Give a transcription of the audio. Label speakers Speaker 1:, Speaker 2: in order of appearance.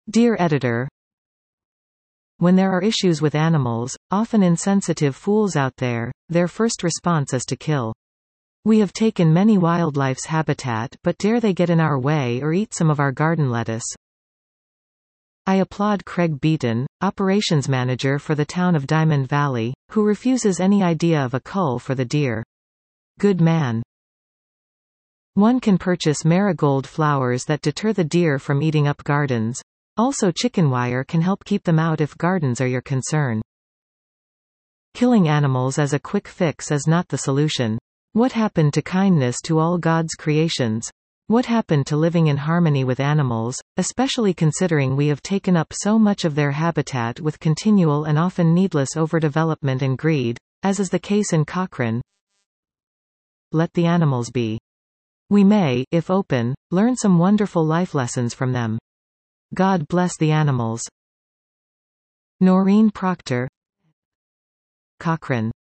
Speaker 1: Dear editor, when there are issues with animals, often insensitive fools out there, their first response is to kill. We have taken many wildlife's habitat, but dare they get in our way or eat some of our garden lettuce? I applaud Craig Beaton, operations manager for the town of Diamond Valley, who refuses any idea of a cull for the deer. Good man. One can purchase marigold flowers that deter the deer from eating up gardens. Also, chicken wire can help keep them out if gardens are your concern. Killing animals as a quick fix is not the solution. What happened to kindness to all God's creations? What happened to living in harmony with animals, especially considering we have taken up so much of their habitat with continual and often needless overdevelopment and greed, as is the case in Cochrane? Let the animals be. We may, if open, learn some wonderful life lessons from them. God bless the animals. Noreen Proctor, Cochrane.